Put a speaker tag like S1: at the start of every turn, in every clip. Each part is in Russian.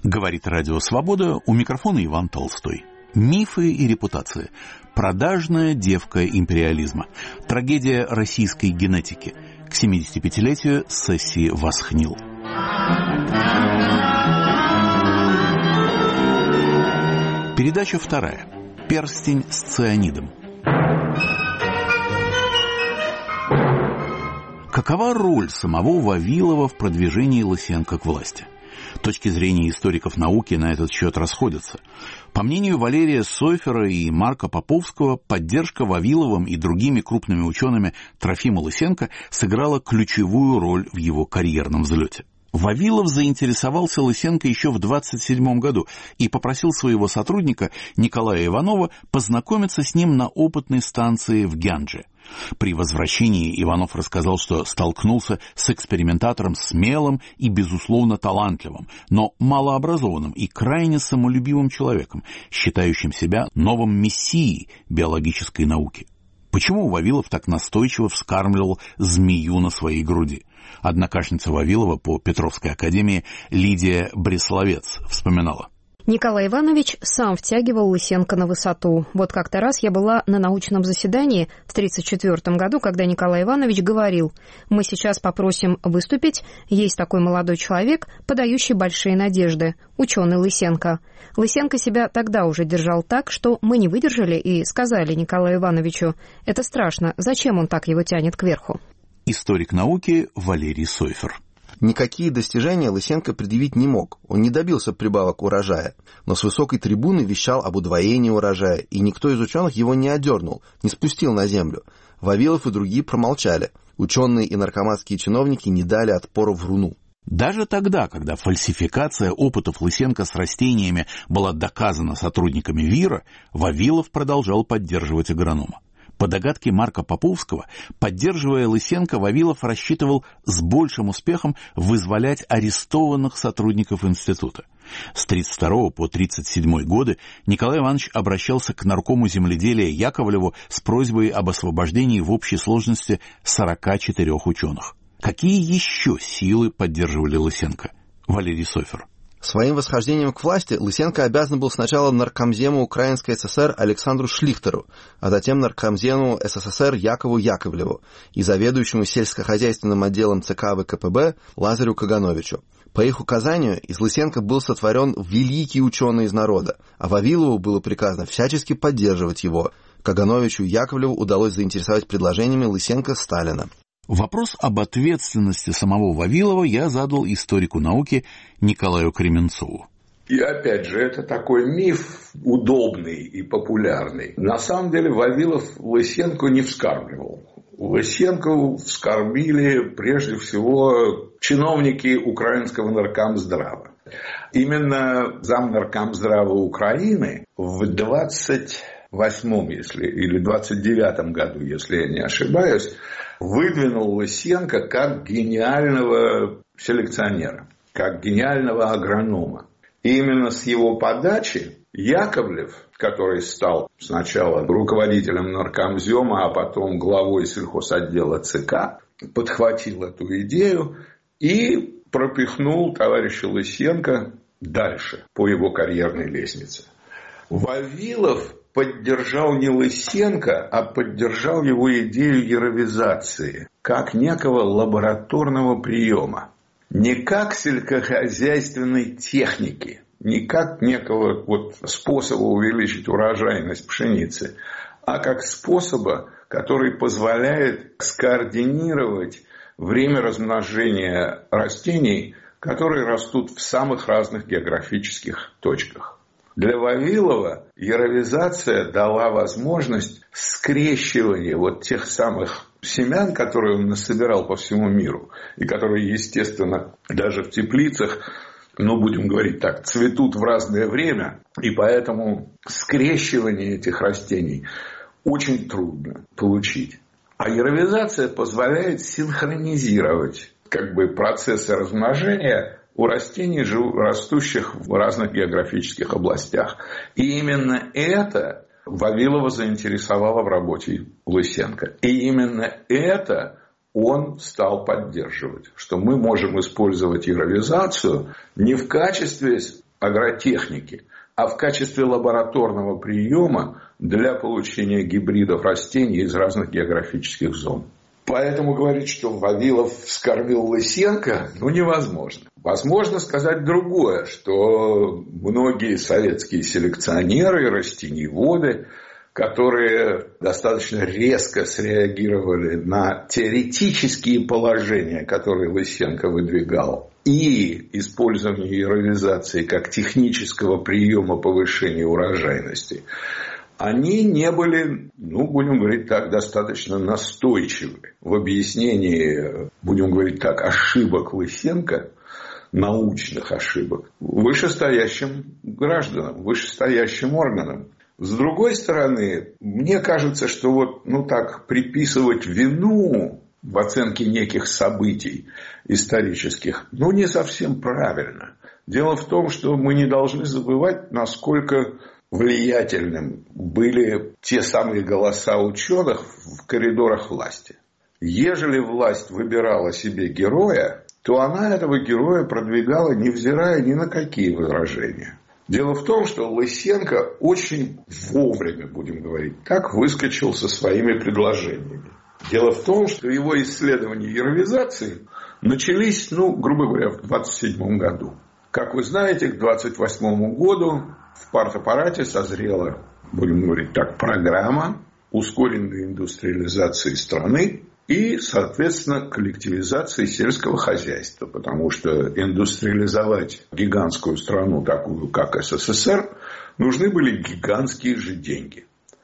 S1: Говорит Радио Свобода, у микрофона Иван Толстой. Мифы и репутация. Продажная девка империализма. Трагедия российской генетики. К 75-летию сессии Восхнил. Передача вторая. Перстень с цианидом. Какова роль самого Вавилова в продвижении Лысенко к власти? Точки зрения историков науки на этот счет расходятся. По мнению Валерия Сойфера и Марка Поповского, поддержка Вавиловым и другими крупными учеными Трофима Лысенко сыграла ключевую роль в его карьерном взлете. Вавилов заинтересовался Лысенко еще в 1927 году и попросил своего сотрудника Николая Иванова познакомиться с ним на опытной станции в Гяндже. При возвращении Иванов рассказал, что столкнулся с экспериментатором смелым и, безусловно, талантливым, но малообразованным и крайне самолюбивым человеком, считающим себя новым мессией биологической науки. Почему Вавилов так настойчиво вскармливал змею на своей груди? Однокашница Вавилова по Петровской академии Лидия Бресловец вспоминала.
S2: Николай Иванович сам втягивал Лысенко на высоту. Вот как-то раз я была на научном заседании в 1934 году, когда Николай Иванович говорил: «Мы сейчас попросим выступить. Есть такой молодой человек, подающий большие надежды, ученый Лысенко». Лысенко себя тогда уже держал так, что мы не выдержали и сказали Николаю Ивановичу: «Это страшно, зачем он так его тянет кверху?»
S1: Историк науки Валерий Сойфер.
S3: Никакие достижения Лысенко предъявить не мог, он не добился прибавок урожая, но с высокой трибуны вещал об удвоении урожая, и никто из ученых его не одернул, не спустил на землю. Вавилов и другие промолчали, ученые и наркоматские чиновники не дали отпора вруну.
S1: Даже тогда, когда фальсификация опытов Лысенко с растениями была доказана сотрудниками ВИРа, Вавилов продолжал поддерживать агронома. По догадке Марка Поповского, поддерживая Лысенко, Вавилов рассчитывал с большим успехом вызволять арестованных сотрудников института. С 1932 по 1937 годы Николай Иванович обращался к наркому земледелия Яковлеву с просьбой об освобождении в общей сложности 44 ученых. Какие еще силы поддерживали Лысенко? Валерий Сойфер.
S3: Своим восхождением к власти Лысенко обязан был сначала наркомзему Украинской ССР Александру Шлихтеру, а затем наркомзему СССР Якову Яковлеву и заведующему сельскохозяйственным отделом ЦК ВКПБ Лазарю Кагановичу. По их указанию из Лысенко был сотворен великий ученый из народа, а Вавилову было приказано всячески поддерживать его. Кагановичу и Яковлеву удалось заинтересовать предложениями Лысенко Сталина.
S1: Вопрос об ответственности самого Вавилова я задал историку науки Николаю Кременцову.
S4: И опять же, это такой миф удобный и популярный. На самом деле Вавилов Лысенко не вскармливал. Лысенко вскормили прежде всего чиновники украинского наркомздрава. Именно замнаркомздрава Украины в 28-м, или 29-м году, если я не ошибаюсь, выдвинул Лысенко как гениального селекционера, как гениального агронома. И именно с его подачи Яковлев, который стал сначала руководителем наркомзема, а потом главой сельхозотдела ЦК, подхватил эту идею и пропихнул товарища Лысенко дальше по его карьерной лестнице. Вавилов поддержал не Лысенко, а поддержал его идею яровизации, как некого лабораторного приема. Не как сельскохозяйственной техники, не как некого способа увеличить урожайность пшеницы, а как способа, который позволяет скоординировать время размножения растений, которые растут в самых разных географических точках. Для Вавилова яровизация дала возможность скрещивания тех самых семян, которые он насобирал по всему миру, и которые, естественно, даже в теплицах, будем говорить так, цветут в разное время, и поэтому скрещивание этих растений очень трудно получить. А яровизация позволяет синхронизировать процессы размножения у растений, растущих в разных географических областях. И именно это Вавилова заинтересовало в работе Лысенко. И именно это он стал поддерживать, что мы можем использовать яровизацию не в качестве агротехники, а в качестве лабораторного приема для получения гибридов растений из разных географических зон. Поэтому говорить, что Вавилов вскормил Лысенко, невозможно. Возможно сказать другое, что многие советские селекционеры, растениеводы, которые достаточно резко среагировали на теоретические положения, которые Лысенко выдвигал, и использование яровизации как технического приема повышения урожайности, они не были, будем говорить так, достаточно настойчивы в объяснении, будем говорить так, ошибок Лысенко, научных ошибок, вышестоящим гражданам, вышестоящим органам. С другой стороны, мне кажется, что так приписывать вину в оценке неких событий исторических, не совсем правильно. Дело в том, что мы не должны забывать, насколько влиятельным были те самые голоса ученых в коридорах власти. Ежели власть выбирала себе героя, то она этого героя продвигала, невзирая ни на какие возражения. Дело в том, что Лысенко очень вовремя, будем говорить так, выскочил со своими предложениями. Дело в том, что его исследования яровизации начались, грубо говоря, в 1927 году. Как вы знаете, к 1928 году в партаппарате созрела, будем говорить так, программа ускоренной индустриализации страны и, соответственно, коллективизации сельского хозяйства. Потому что индустриализовать гигантскую страну, такую как СССР, нужны были гигантские же деньги.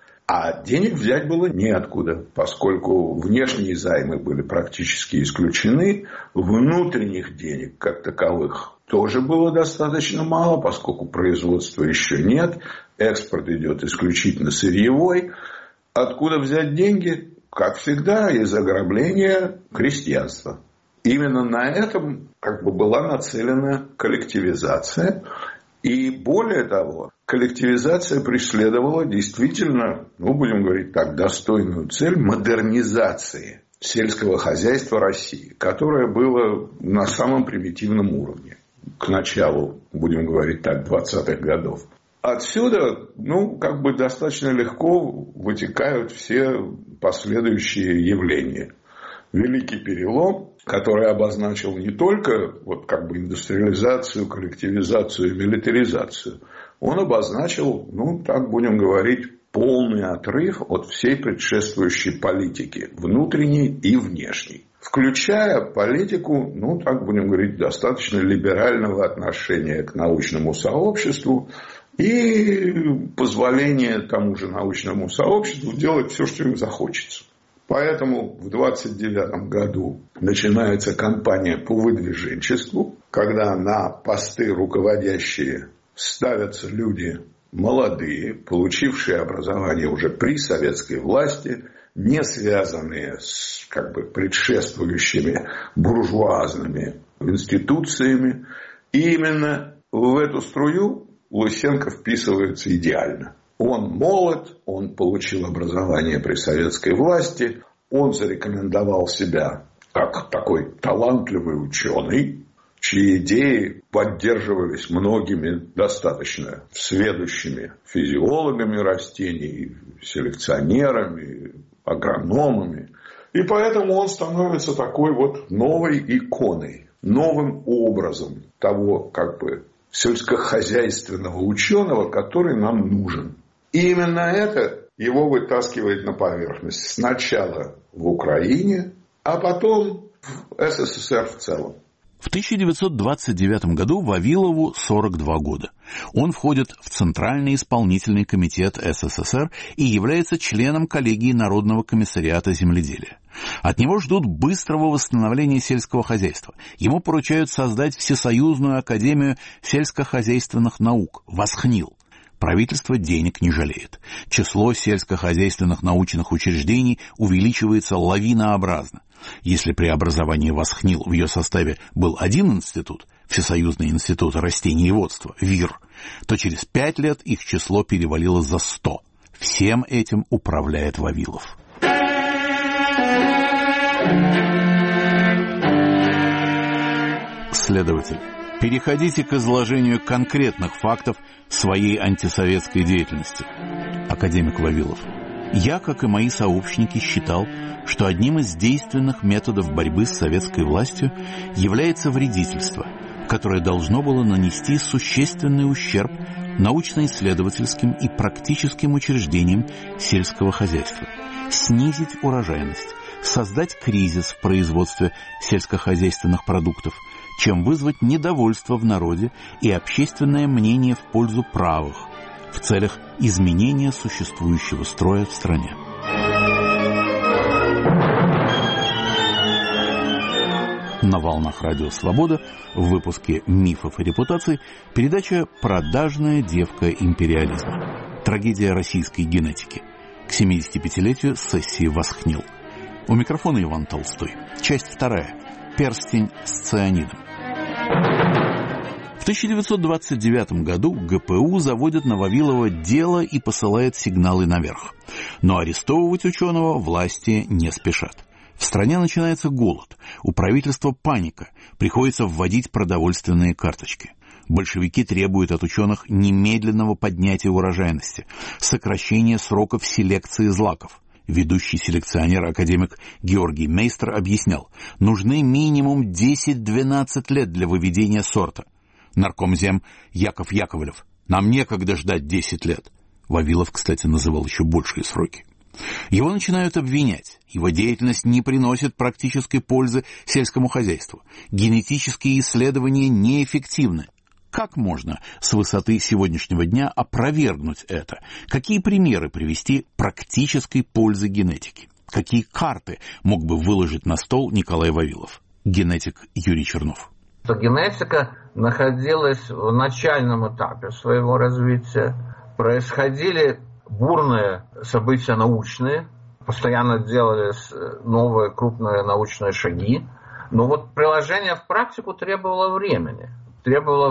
S4: А денег взять было неоткуда, поскольку внешние займы были практически исключены, внутренних денег как таковых тоже было достаточно мало, поскольку производства еще нет, экспорт идет исключительно сырьевой. Откуда взять деньги? Как всегда, из ограбления крестьянства. Именно на этом была нацелена коллективизация. И более того, коллективизация преследовала действительно, будем говорить так, достойную цель модернизации сельского хозяйства России, которое было на самом примитивном уровне к началу, будем говорить так, 20-х годов. Отсюда, достаточно легко вытекают все последующие явления. Великий перелом, который обозначил не только индустриализацию, коллективизацию и милитаризацию, он обозначил, будем говорить, полный отрыв от всей предшествующей политики, внутренней и внешней. Включая политику, будем говорить, достаточно либерального отношения к научному сообществу и позволение тому же научному сообществу делать все, что им захочется. Поэтому в 1929 году начинается кампания по выдвиженчеству, когда на посты руководящие ставятся люди молодые, получившие образование уже при советской власти, не связанные с предшествующими буржуазными институциями. И именно в эту струю Лысенко вписывается идеально. Он молод, он получил образование при советской власти, он зарекомендовал себя как такой талантливый ученый, чьи идеи поддерживались многими достаточно сведущими физиологами растений, селекционерами, агрономами. И поэтому он становится такой новой иконой, новым образом того сельскохозяйственного ученого, который нам нужен. И именно это его вытаскивает на поверхность. Сначала в Украине, а потом в СССР в целом.
S1: В 1929 году Вавилову 42 года. Он входит в Центральный исполнительный комитет СССР и является членом коллегии Народного комиссариата земледелия. От него ждут быстрого восстановления сельского хозяйства. Ему поручают создать Всесоюзную академию сельскохозяйственных наук «Восхнил». Правительство денег не жалеет. Число сельскохозяйственных научных учреждений увеличивается лавинообразно. Если при образовании Восхнил в ее составе был один институт, Всесоюзный институт растениеводства, ВИР, то через 5 лет их число перевалило за 100. Всем этим управляет Вавилов. Следователь, Переходите к изложению конкретных фактов своей антисоветской деятельности. Академик Вавилов. Я, как и мои сообщники, считал, что одним из действенных методов борьбы с советской властью является вредительство, которое должно было нанести существенный ущерб научно-исследовательским и практическим учреждениям сельского хозяйства, снизить урожайность, создать кризис в производстве сельскохозяйственных продуктов, чем вызвать недовольство в народе и общественное мнение в пользу правых, в целях изменения существующего строя в стране. На волнах Радио Свобода в выпуске «Мифов и репутаций» передача «Продажная девка империализма. Трагедия российской генетики». К 75-летию сессии «Восхнил». У микрофона Иван Толстой. Часть 2. Перстень с цианидом. В 1929 году ГПУ заводит на Вавилова дело и посылает сигналы наверх. Но арестовывать ученого власти не спешат. В стране начинается голод, у правительства паника, приходится вводить продовольственные карточки. Большевики требуют от ученых немедленного поднятия урожайности, сокращения сроков селекции злаков. Ведущий селекционер, академик Георгий Мейстер, объяснял, нужны минимум 10-12 лет для выведения сорта. Наркомзем Яков Яковлев: нам некогда ждать 10 лет. Вавилов, кстати, называл еще большие сроки. Его начинают обвинять. Его деятельность не приносит практической пользы сельскому хозяйству. Генетические исследования неэффективны. Как можно с высоты сегодняшнего дня опровергнуть это? Какие примеры привести практической пользы генетики? Какие карты мог бы выложить на стол Николай Вавилов? Генетик Юрий Чернов.
S5: Генетика находилась в начальном этапе своего развития. Происходили бурные события научные, постоянно делались новые крупные научные шаги. Но вот приложение в практику требовало времени. И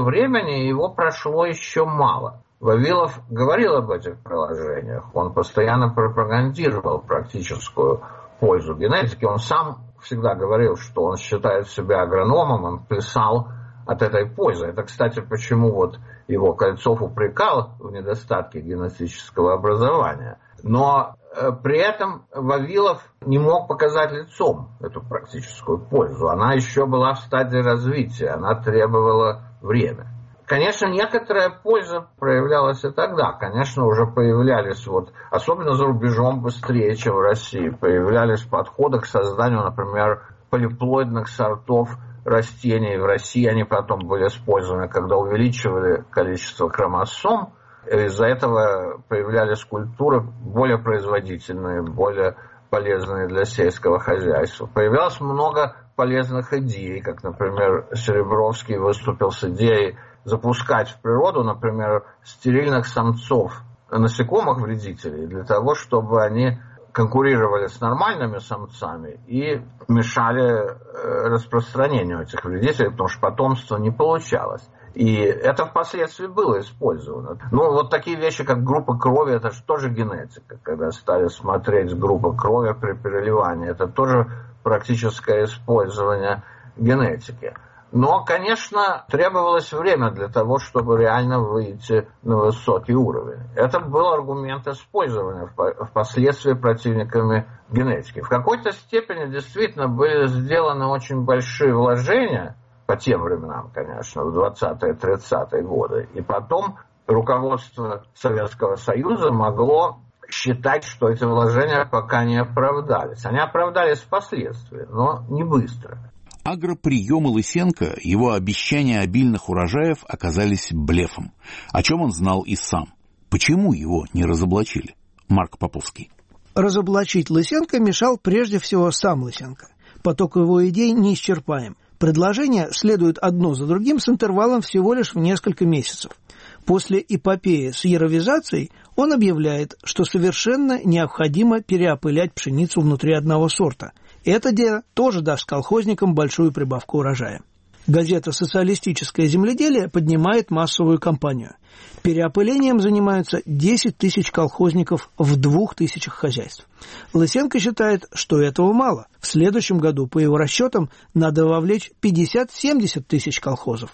S5: его прошло еще мало. Вавилов говорил об этих приложениях. Он постоянно пропагандировал практическую пользу генетики. Он сам всегда говорил, что он считает себя агрономом, он плясал от этой пользы. Это, кстати, почему вот его Кольцов упрекал в недостатке генетического образования. Но при этом Вавилов не мог показать лицом эту практическую пользу. Она еще была в стадии развития, она требовала время. Конечно, некоторая польза проявлялась и тогда. Конечно, уже появлялись, особенно за рубежом быстрее, чем в России, появлялись подходы к созданию, например, полиплоидных сортов растений. В России они потом были использованы, когда увеличивали количество хромосом. Из-за этого появлялись культуры более производительные, более полезные для сельского хозяйства. Появилось много полезных идей, как, например, Серебровский выступил с идеей запускать в природу, например, стерильных самцов насекомых-вредителей для того, чтобы они конкурировали с нормальными самцами и мешали распространению этих вредителей, потому что потомство не получалось. И это впоследствии было использовано. Такие вещи, как группа крови, это же тоже генетика. Когда стали смотреть группу крови при переливании, это тоже практическое использование генетики. Но, конечно, требовалось время для того, чтобы реально выйти на высокий уровень. Это был аргумент использования впоследствии противниками генетики. В какой-то степени действительно были сделаны очень большие вложения, по тем временам, конечно, в 20-е, 30-е годы. И потом руководство Советского Союза могло считать, что эти вложения пока не оправдались. Они оправдались впоследствии, но не быстро.
S1: Агроприемы Лысенко, его обещания обильных урожаев оказались блефом, о чем он знал и сам. Почему его не разоблачили? Марк Поповский.
S6: Разоблачить Лысенко мешал прежде всего сам Лысенко. Поток его идей неисчерпаем. Предложения следуют одно за другим с интервалом всего лишь в несколько месяцев. После эпопеи с яровизацией он объявляет, что совершенно необходимо переопылять пшеницу внутри одного сорта. Это дело тоже даст колхозникам большую прибавку урожая. Газета «Социалистическое земледелие» поднимает массовую кампанию. Переопылением занимаются 10 тысяч колхозников в 2000 хозяйств. Лысенко считает, что этого мало. В следующем году, по его расчетам, надо вовлечь 50-70 тысяч колхозов.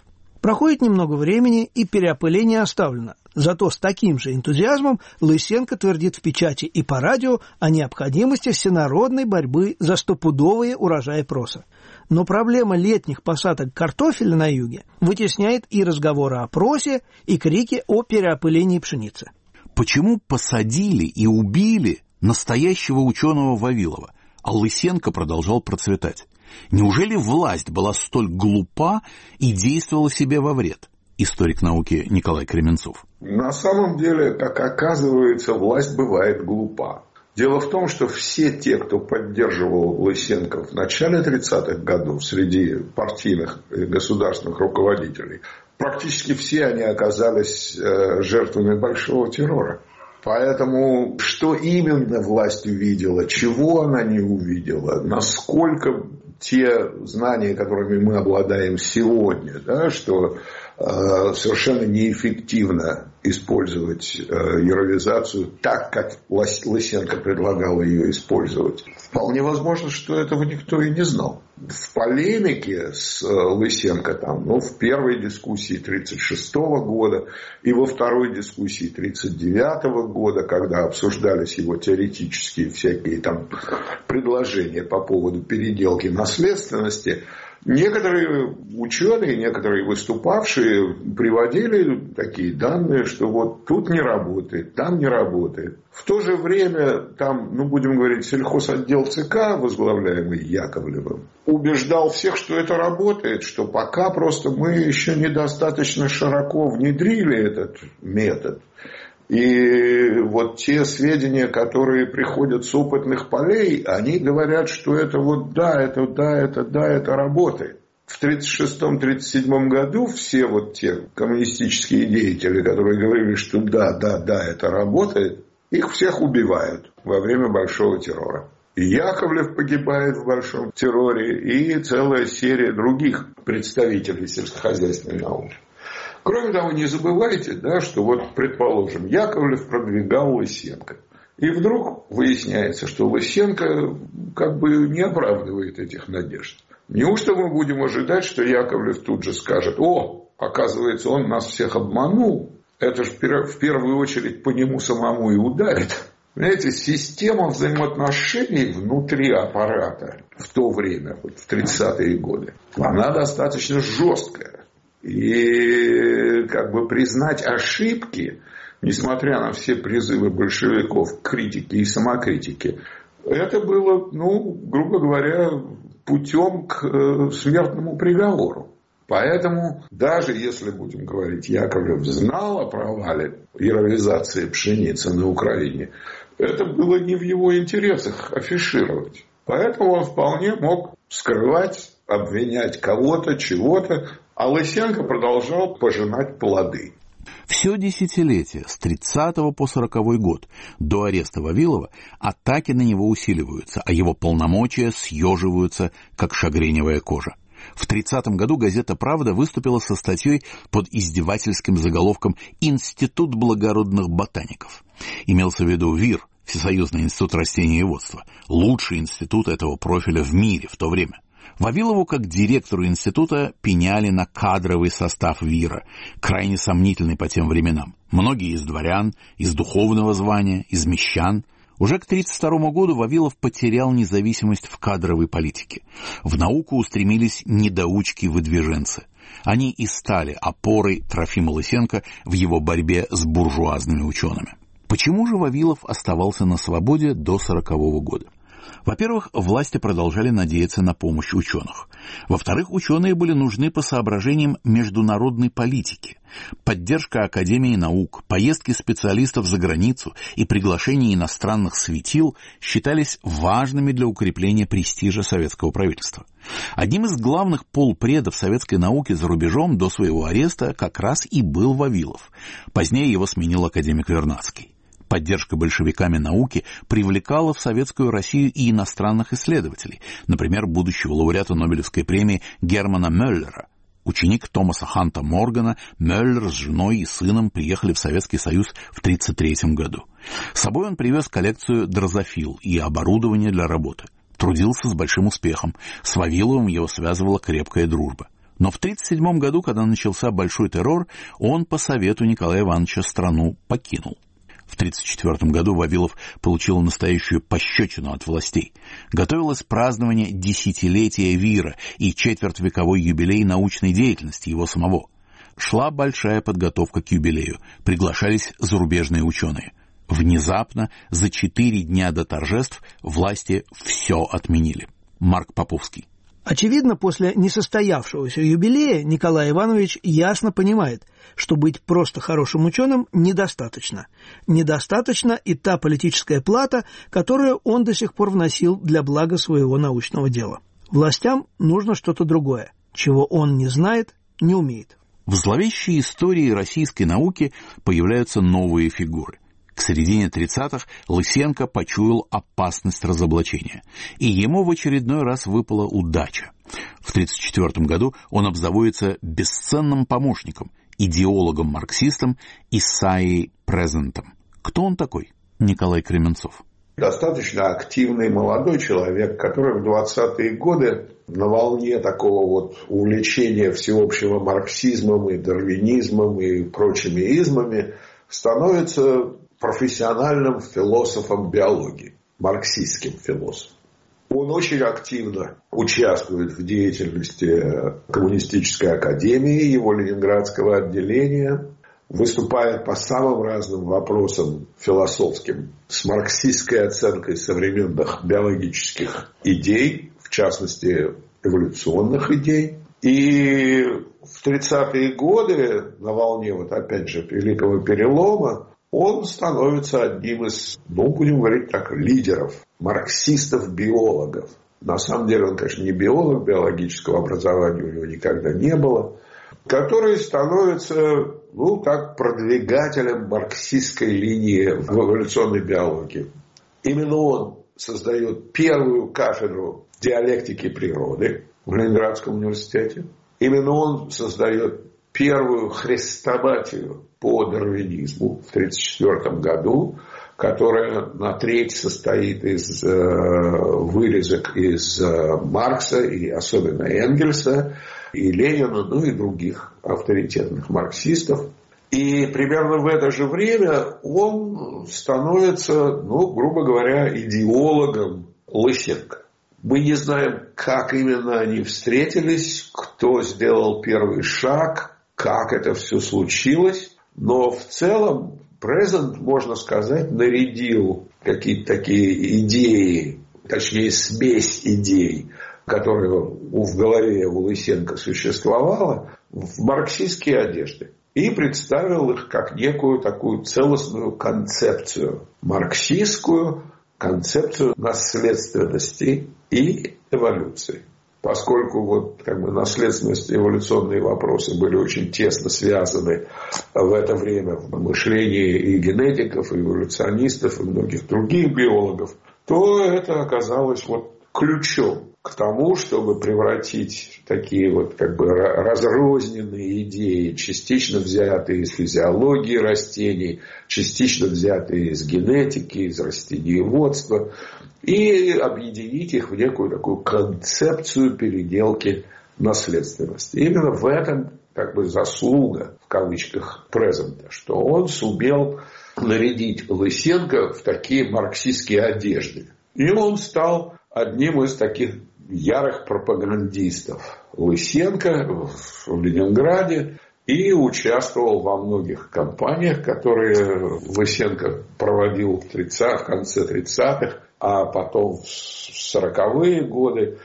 S6: Проходит немного времени, и переопыление оставлено. Зато с таким же энтузиазмом Лысенко твердит в печати и по радио о необходимости всенародной борьбы за стопудовые урожаи проса. Но проблема летних посадок картофеля на юге вытесняет и разговоры о просе, и крики о переопылении пшеницы.
S1: Почему посадили и убили настоящего ученого Вавилова, а Лысенко продолжал процветать? Неужели власть была столь глупа и действовала себе во вред? Историк науки Николай Кременцов.
S4: На самом деле, как оказывается, власть бывает глупа. Дело в том, что все те, кто поддерживал Лысенко в начале 30-х годов среди партийных и государственных руководителей, практически все они оказались жертвами большого террора. Поэтому что именно власть увидела, чего она не увидела, насколько те знания, которыми мы обладаем сегодня, да, что совершенно неэффективно использовать яровизацию так, как Лысенко предлагал ее использовать. Вполне возможно, что этого никто и не знал. В полемике с Лысенко, в первой дискуссии 1936 года и во второй дискуссии 1939 года, когда обсуждались его теоретические всякие предложения по поводу переделки наследственности, некоторые ученые, некоторые выступавшие приводили такие данные, что вот тут не работает, там не работает. В то же время будем говорить, сельхозотдел ЦК, возглавляемый Яковлевым, убеждал всех, что это работает, что пока просто мы еще недостаточно широко внедрили этот метод. И вот те сведения, которые приходят с опытных полей, они говорят, что это это работает. В 1936-1937 году все те коммунистические деятели, которые говорили, что да, это работает, их всех убивают во время Большого террора. И Яковлев погибает в Большом терроре, и целая серия других представителей сельскохозяйственной науки. Кроме того, не забывайте, что предположим, Яковлев продвигал Лысенко. И вдруг выясняется, что Лысенко не оправдывает этих надежд. Неужто мы будем ожидать, что Яковлев тут же скажет: оказывается, он нас всех обманул. Это же в первую очередь по нему самому и ударит. Понимаете, система взаимоотношений внутри аппарата в то время, в 30-е годы, она достаточно жесткая. И признать ошибки, несмотря на все призывы большевиков к критике и самокритике, это было, грубо говоря, путем к смертному приговору. Поэтому, даже если, будем говорить, Яковлев знал о провале яровизации пшеницы на Украине, это было не в его интересах афишировать. Поэтому он вполне мог скрывать, обвинять кого-то, чего-то, а Лысенко продолжал пожинать плоды.
S1: Все десятилетие, с 30 по 40 год, до ареста Вавилова, атаки на него усиливаются, а его полномочия съеживаются, как шагреневая кожа. В 30 году газета «Правда» выступила со статьей под издевательским заголовком «Институт благородных ботаников». Имелся в виду ВИР, Всесоюзный институт растениеводства, лучший институт этого профиля в мире в то время. Вавилову, как директору института, пеняли на кадровый состав ВИРа, крайне сомнительный по тем временам. Многие из дворян, из духовного звания, из мещан. Уже к 1932 году Вавилов потерял независимость в кадровой политике. В науку устремились недоучки-выдвиженцы. Они и стали опорой Трофима Лысенко в его борьбе с буржуазными учеными. Почему же Вавилов оставался на свободе до 1940 года? Во-первых, власти продолжали надеяться на помощь ученых. Во-вторых, ученые были нужны по соображениям международной политики. Поддержка Академии наук, поездки специалистов за границу и приглашение иностранных светил считались важными для укрепления престижа советского правительства. Одним из главных полпредов советской науки за рубежом до своего ареста как раз и был Вавилов. Позднее его сменил академик Вернадский. Поддержка большевиками науки привлекала в советскую Россию и иностранных исследователей, например, будущего лауреата Нобелевской премии Германа Меллера. Ученик Томаса Ханта Моргана, Меллер с женой и сыном приехали в Советский Союз в 1933 году. С собой он привез коллекцию дрозофил и оборудование для работы. Трудился с большим успехом. С Вавиловым его связывала крепкая дружба. Но в 1937 году, когда начался Большой террор, он по совету Николая Ивановича страну покинул. В 1934 году Вавилов получил настоящую пощечину от властей. Готовилось празднование десятилетия ВИРа и четвертьвековой юбилей научной деятельности его самого. Шла большая подготовка к юбилею, приглашались зарубежные ученые. Внезапно, за 4 дня до торжеств, власти все отменили. Марк Поповский.
S6: Очевидно, после несостоявшегося юбилея Николай Иванович ясно понимает, что быть просто хорошим ученым недостаточно. Недостаточно и та политическая плата, которую он до сих пор вносил для блага своего научного дела. Властям нужно что-то другое, чего он не знает, не умеет.
S1: В зловещей истории российской науки появляются новые фигуры. К середине 30-х Лысенко почуял опасность разоблачения, и ему в очередной раз выпала удача. В 1934 году он обзаводится бесценным помощником, идеологом-марксистом Исаией Презентом. Кто он такой? Николай Кременцов.
S4: Достаточно активный молодой человек, который в 20-е годы на волне такого вот увлечения всеобщего марксизмом и дарвинизмом и прочими измами становится профессиональным философом биологии, марксистским философом. Он очень активно участвует в деятельности Коммунистической академии, его ленинградского отделения, выступает по самым разным вопросам философским с марксистской оценкой современных биологических идей, в частности, эволюционных идей. И в 30-е годы, на волне, вот опять же, Великого перелома, он становится одним из, будем говорить так, лидеров, марксистов-биологов. На самом деле он, конечно, не биолог, биологического образования у него никогда не было, который становится, продвигателем марксистской линии в эволюционной биологии. Именно он создает первую кафедру диалектики природы в Ленинградском университете. Именно он создает первую хрестоматию по дарвинизму в 1934 году, которая на треть состоит из вырезок из Маркса и особенно Энгельса, и Ленина, и других авторитетных марксистов. И примерно в это же время он становится, грубо говоря, идеологом Лысенко. Мы не знаем, как именно они встретились, кто сделал первый шаг, как это все случилось, но в целом Презент, можно сказать, нарядил какие-то такие идеи, точнее смесь идей, которая в голове у Лысенко существовала, в марксистские одежды. И представил их как некую такую целостную концепцию, марксистскую концепцию наследственности и эволюции. Поскольку наследственность и эволюционные вопросы были очень тесно связаны в это время в мышлении и генетиков, и эволюционистов, и многих других биологов, то это оказалось ключом к тому, чтобы превратить такие разрозненные идеи, частично взятые из физиологии растений, частично взятые из генетики, из растениеводства, и объединить их в некую такую концепцию переделки наследственности. Именно в этом заслуга, в кавычках, Презента, что он сумел нарядить Лысенко в такие марксистские одежды. И он стал одним из таких ярых пропагандистов Лысенко в Ленинграде и участвовал во многих кампаниях, которые Лысенко проводил в конце 30-х, а потом в 40-е годы.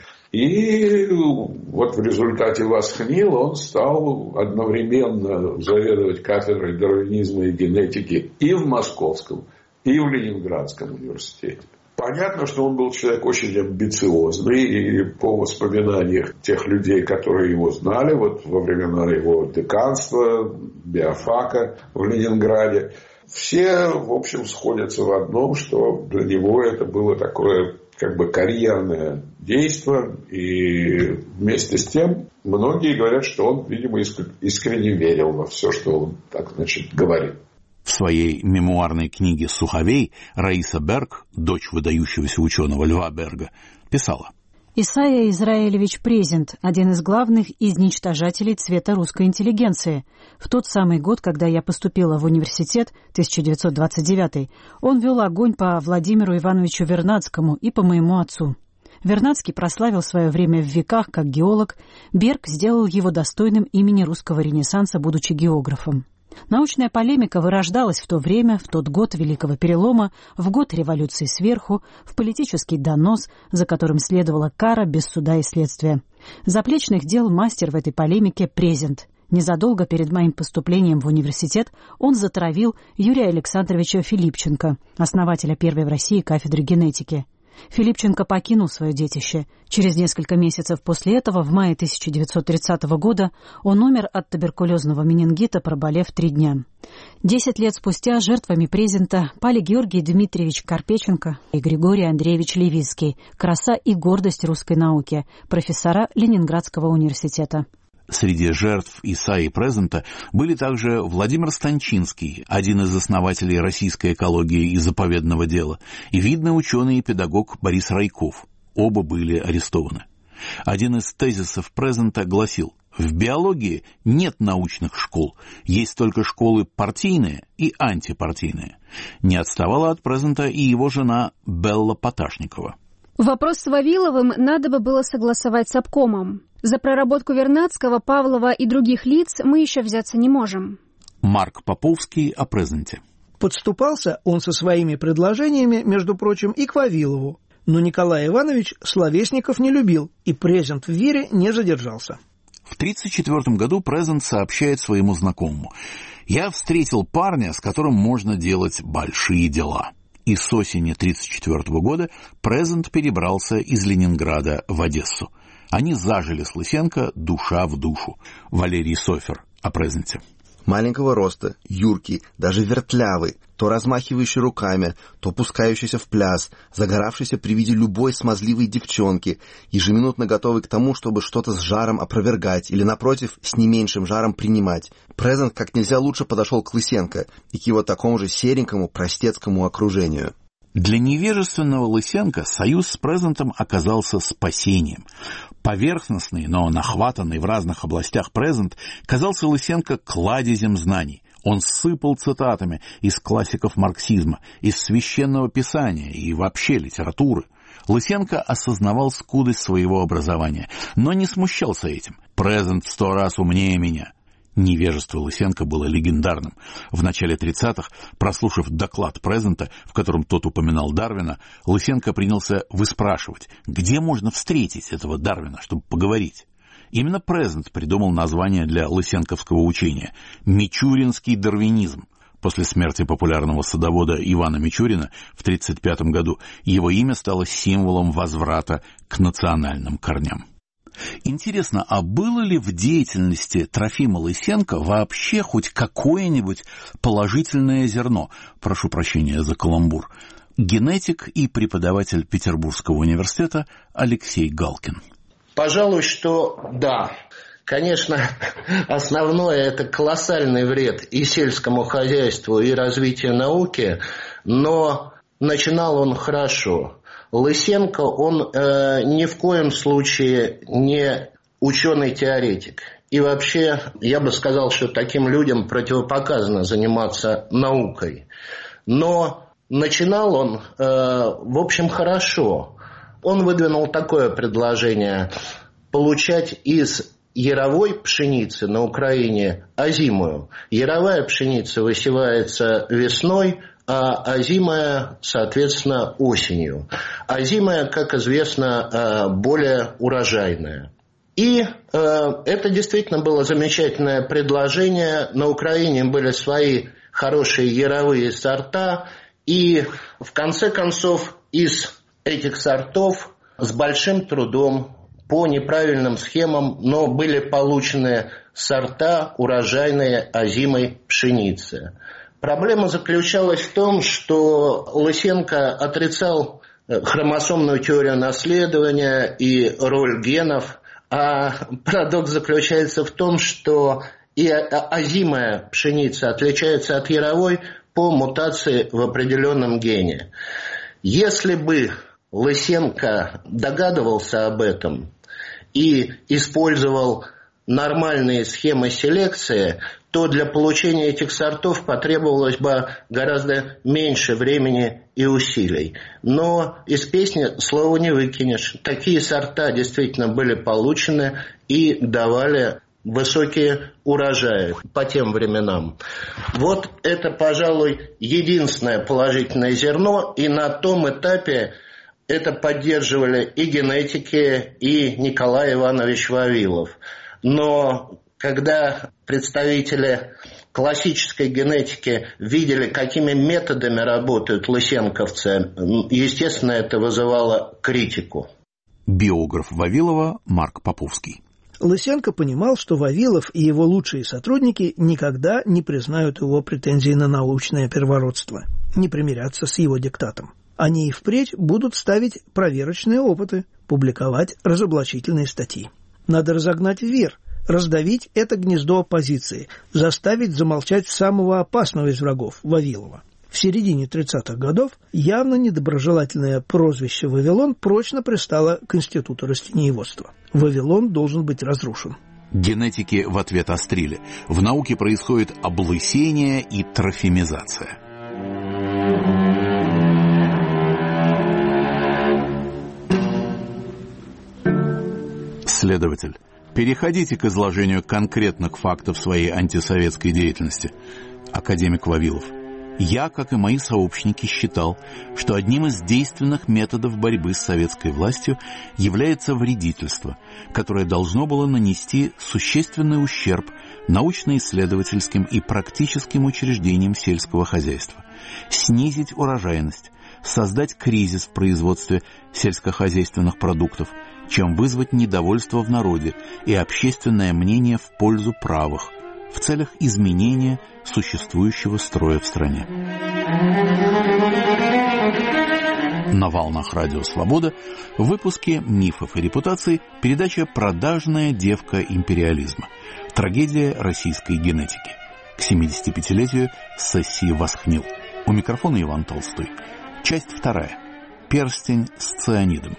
S4: И в результате восхнил он стал одновременно заведовать кафедрой дарвинизма и генетики и в Московском, и в Ленинградском университете. Понятно, что он был человек очень амбициозный, и по воспоминаниям тех людей, которые его знали, во времена его деканства, биофака в Ленинграде, все, в общем, сходятся в одном, что для него это было такое карьерное действие, и вместе с тем многие говорят, что он, видимо, искренне верил во все, что он говорит.
S1: В своей мемуарной книге «Суховей» Раиса Берг, дочь выдающегося ученого Льва Берга, писала:
S7: Исайя Израилевич Презент, один из главных изничтожателей цвета русской интеллигенции. В тот самый год, когда я поступила в университет, 1929, он вел огонь по Владимиру Ивановичу Вернадскому и по моему отцу. Вернадский прославил свое время в веках как геолог, Берг сделал его достойным имени русского ренессанса, будучи географом. Научная полемика вырождалась в то время, в тот год Великого Перелома, в год революции сверху, в политический донос, за которым следовала кара без суда и следствия. Заплечных дел мастер в этой полемике Презент. Незадолго перед моим поступлением в университет он затравил Юрия Александровича Филипченко, основателя первой в России кафедры генетики. Филипченко покинул свое детище. Через несколько месяцев после этого, в мае 1930 года, он умер от туберкулезного менингита, проболев 3 дня. 10 лет спустя жертвами Презента пали Георгий Дмитриевич Карпеченко и Григорий Андреевич Левицкий, краса и гордость русской науки, профессора Ленинградского университета.
S1: Среди жертв Исаии Презента были также Владимир Станчинский, один из основателей российской экологии и заповедного дела, и видный ученый и педагог Борис Райков. Оба были арестованы. Один из тезисов Презента гласил: «В биологии нет научных школ, есть только школы партийные и антипартийные». Не отставала от Презента и его жена Белла Поташникова.
S2: Вопрос с Вавиловым надо бы было согласовать с обкомом. За проработку Вернадского, Павлова и других лиц мы еще взяться не можем.
S1: Марк Поповский о Презенте.
S6: Подступался он со своими предложениями, между прочим, и к Вавилову. Но Николай Иванович словесников не любил, и Презент в Вире не задержался.
S1: В 1934 году Презент сообщает своему знакомому: «Я встретил парня, с которым можно делать большие дела». И с осени 1934 года Презент перебрался из Ленинграда в Одессу. Они зажили с Лысенко душа в душу. Валерий Софер о Презенте.
S3: Маленького роста, юркий, даже вертлявый, то размахивающий руками, то пускающийся в пляс, загоравшийся при виде любой смазливой девчонки, ежеминутно готовый к тому, чтобы что-то с жаром опровергать или, напротив, с не меньшим жаром принимать. Презент как нельзя лучше подошел к Лысенко и к его такому же серенькому простецкому окружению.
S1: Для невежественного Лысенко союз с Презентом оказался спасением. Поверхностный, но нахватанный в разных областях Презент казался Лысенко кладезем знаний. Он сыпал цитатами из классиков марксизма, из священного писания и вообще литературы. Лысенко осознавал скудость своего образования, но не смущался этим. «Презент в 100 раз умнее меня». Невежество Лысенко было легендарным. В начале 30-х, прослушав доклад Презента, в котором тот упоминал Дарвина, Лысенко принялся выспрашивать, где можно встретить этого Дарвина, чтобы поговорить. Именно Презент придумал название для лысенковского учения – «Мичуринский дарвинизм». После смерти популярного садовода Ивана Мичурина в 1935 году его имя стало символом возврата к национальным корням. Интересно, а было ли в деятельности Трофима Лысенко вообще хоть какое-нибудь положительное зерно? Прошу прощения за каламбур. Генетик и преподаватель Петербургского университета Алексей Галкин.
S8: Пожалуй, что да. Конечно, основное – это колоссальный вред и сельскому хозяйству, и развитию науки, но начинал он хорошо. Лысенко, он ни в коем случае не ученый-теоретик. И вообще, я бы сказал, что таким людям противопоказано заниматься наукой. Но начинал он, в общем, хорошо. Он выдвинул такое предложение – получать из яровой пшеницы на Украине озимую. Яровая пшеница высевается весной, а озимая, соответственно, осенью. Озимая, как известно, более урожайная. И это действительно было замечательное предложение. На Украине были свои хорошие яровые сорта. И в конце концов из этих сортов с большим трудом, по неправильным схемам, но были получены сорта урожайные озимой пшеницы. Проблема заключалась в том, что Лысенко отрицал хромосомную теорию наследования и роль генов, а парадокс заключается в том, что и озимая пшеница отличается от яровой по мутации в определенном гене. Если бы Лысенко догадывался об этом и использовал нормальные схемы селекции, то для получения этих сортов потребовалось бы гораздо меньше времени и усилий. Но из песни слова не выкинешь. Такие сорта действительно были получены и давали высокие урожаи по тем временам. Вот это, пожалуй, единственное положительное зерно, и на том этапе это поддерживали и генетики, и Николай Иванович Вавилов. Но когда представители классической генетики видели, какими методами работают лысенковцы, естественно, это вызывало критику.
S1: Биограф Вавилова Марк Поповский.
S6: Лысенко понимал, что Вавилов и его лучшие сотрудники никогда не признают его претензий на научное первородство, не примирятся с его диктатом. Они и впредь будут ставить проверочные опыты, публиковать разоблачительные статьи. Надо разогнать вверх, раздавить это гнездо оппозиции, заставить замолчать самого опасного из врагов – Вавилова. В середине 30-х годов явно недоброжелательное прозвище «Вавилон» прочно пристало к Институту растениеводства. Вавилон должен быть разрушен.
S1: Генетики в ответ острили. В науке происходит облысение и трофимизация. Следователь, переходите к изложению конкретных фактов своей антисоветской деятельности. Академик Вавилов. Я, как и мои сообщники, считал, что одним из действенных методов борьбы с советской властью является вредительство, которое должно было нанести существенный ущерб научно-исследовательским и практическим учреждениям сельского хозяйства, снизить урожайность, создать кризис в производстве сельскохозяйственных продуктов, чем вызвать недовольство в народе и общественное мнение в пользу правых, в целях изменения существующего строя в стране. На волнах Радио Свобода в выпуске «Мифов и репутаций» передача «Продажная девка империализма. Трагедия российской генетики» к 75-летию сессии «Восхнил». У микрофона Иван Толстой. Часть 2. Перстень с цианидом.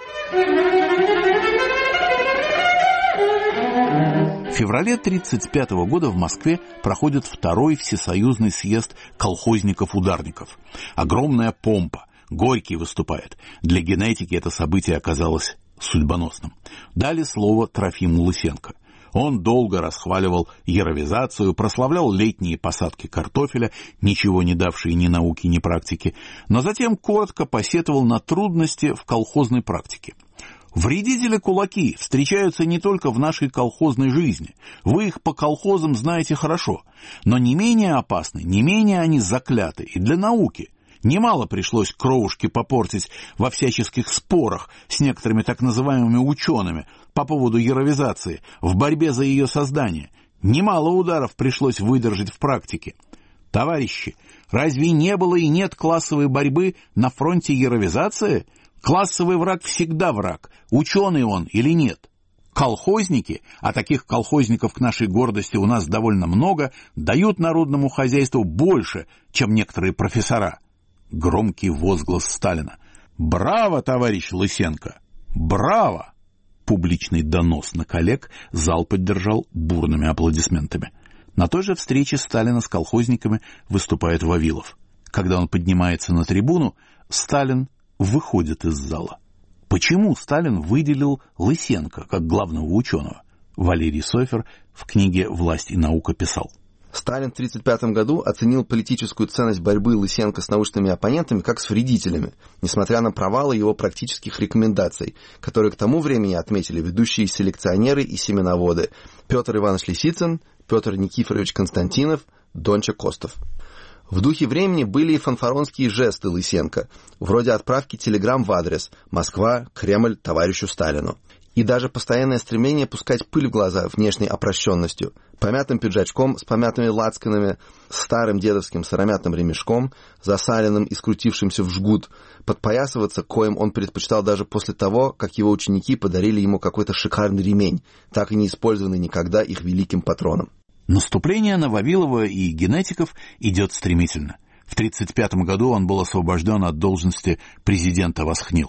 S1: В феврале 1935 года в Москве проходит второй всесоюзный съезд колхозников-ударников. Огромная помпа. Горький выступает. Для генетики это событие оказалось судьбоносным. Дали слово Трофиму Лысенко. Он долго расхваливал яровизацию, прославлял летние посадки картофеля, ничего не давшие ни науки, ни практики, но затем коротко посетовал на трудности в колхозной практике. Вредители-кулаки встречаются не только в нашей колхозной жизни. Вы их по колхозам знаете хорошо. Но не менее опасны, не менее они закляты и для науки. Немало пришлось кровушки попортить во всяческих спорах с некоторыми так называемыми учеными по поводу яровизации в борьбе за ее создание. Немало ударов пришлось выдержать в практике. Товарищи, разве не было и нет классовой борьбы на фронте яровизации? Классовый враг всегда враг, ученый он или нет. Колхозники, а таких колхозников к нашей гордости у нас довольно много, дают народному хозяйству больше, чем некоторые профессора. Громкий возглас Сталина. «Браво, товарищ Лысенко! Браво!» Публичный донос на коллег зал поддержал бурными аплодисментами. На той же встрече Сталина с колхозниками выступает Вавилов. Когда он поднимается на трибуну, Сталин выходит из зала. Почему Сталин выделил Лысенко как главного ученого? Валерий Софер в книге «Власть и наука» писал.
S3: Сталин в 1935 году оценил политическую ценность борьбы Лысенко с научными оппонентами как с вредителями, несмотря на провалы его практических рекомендаций, которые к тому времени отметили ведущие селекционеры и семеноводы Петр Иванович Лисицын, Петр Никифорович Константинов, Донча Костов. В духе времени были и фанфаронские жесты Лысенко, вроде отправки телеграмм в адрес «Москва, Кремль, товарищу Сталину». И даже постоянное стремление пускать пыль в глаза внешней опрощенностью, помятым пиджачком с помятыми лацканами, старым дедовским сыромятным ремешком, засаленным и скрутившимся в жгут, подпоясываться, коим он предпочитал даже после того, как его ученики подарили ему какой-то шикарный ремень, так и не использованный никогда их великим патроном.
S1: Наступление на Вавилова и генетиков идет стремительно. В 1935 году он был освобожден от должности президента Восхнил.